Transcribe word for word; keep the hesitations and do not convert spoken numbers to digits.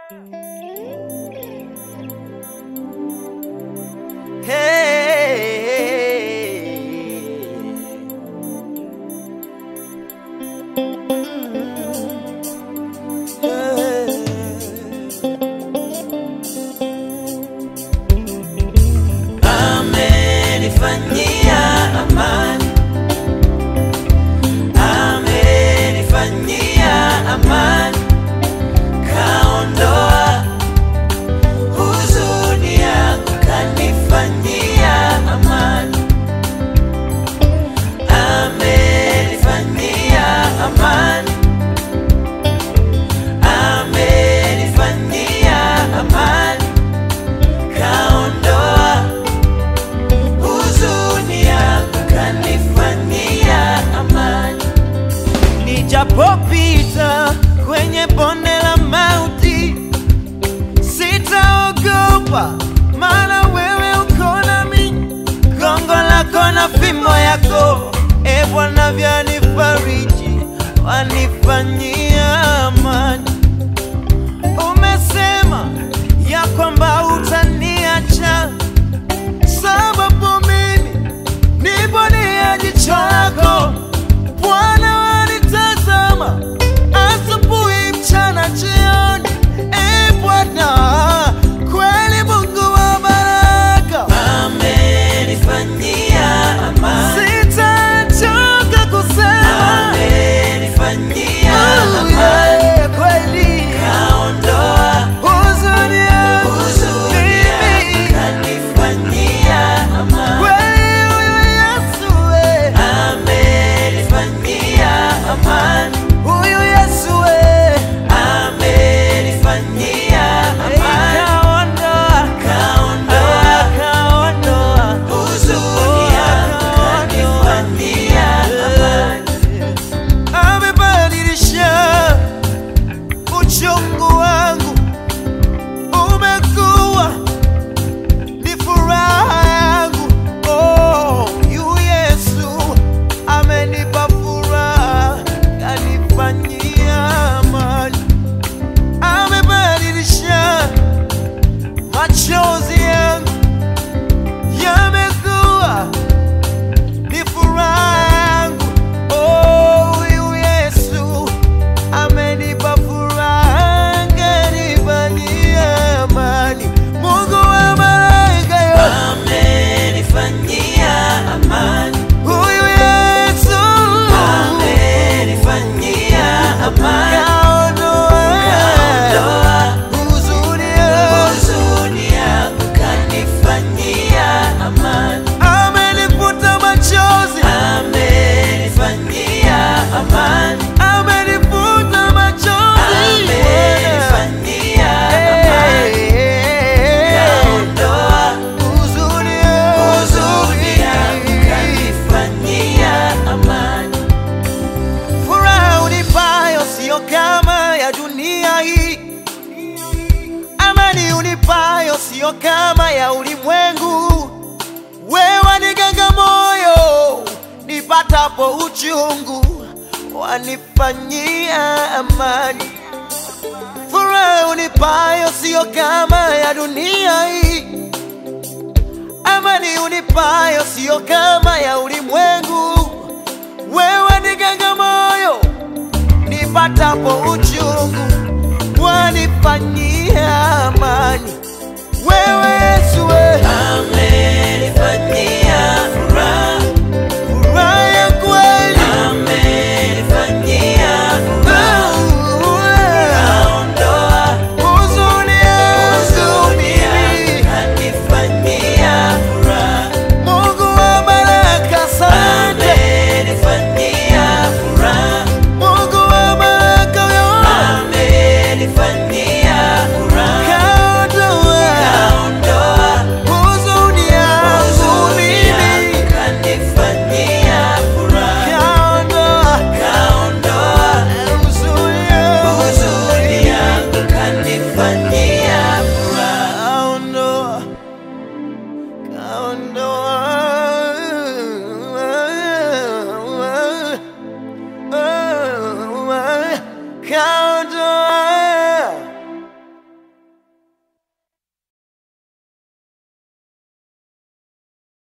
Amenifanyia amani, amenifanyia amani, kaondoa huzuni yangu, kanifanyia amani, amenifanyia amani, amenifanyia amani, kaondoa huzuni yangu, kanifanyia amani. Nijapopita kwenye bonde la mauti, sitaogopa, maana wewe uko nami. Gongo lako na fimbo yako, e Bwana, vyanifariji, wanifanyia amani. Umesema ya kwamba utaniacha, sababu mimi nipo nia jicho lako. Bwana, wanitazama asubuhi, mchana, jioni. E Bwana, kweli Mungu wa baraka, amenifanyia amani, sitachoka kusema amenifanyia amani, kweli kaondoa huzuni yangu, huzuni yangu, kanifanyia amani. Kweli huyu Yesu we amenifanyia amani, huyu Yesu we amenifanyia amani, kaondoa, kaondoa, kaondoa huzuni yangu, kanifanyia amani. Amebadilisha uchungu wangu, umekuwa ni furaha yangu. Oh, yu Yesu amenipa furaha, kanifanyia amani. Amebadilisha machozi yangu, yamekuwa ni furaha yangu. Oh, yu Yesu amenipa furaha, kanifanyia amani. Mungu wa malaika yo amenifanyia amani, huyu Yesu amenifanyia amani, kaondoa huzuni yangu, huzuni yangu, kanifanyia amani. Amenifuta machozi, amenifanyia amani, amenifuta machozi, amenifanyia amani, kaondoa huzuni yangu, huzuni yangu, kanifanyia amani. Furaha unipayo sio kama ya dunia hii, amani unipayo sio kama ya ulimwengu. Wewe waniganga moyo nipatapo uchungu, wanifanyia amani. Furaha unipayo sio kama ya dunia hii, amani unipayo sio kama ya ulimwengu. Wewe waniganga moyo nipatapo uchungu, wanifanyia amani. Wewe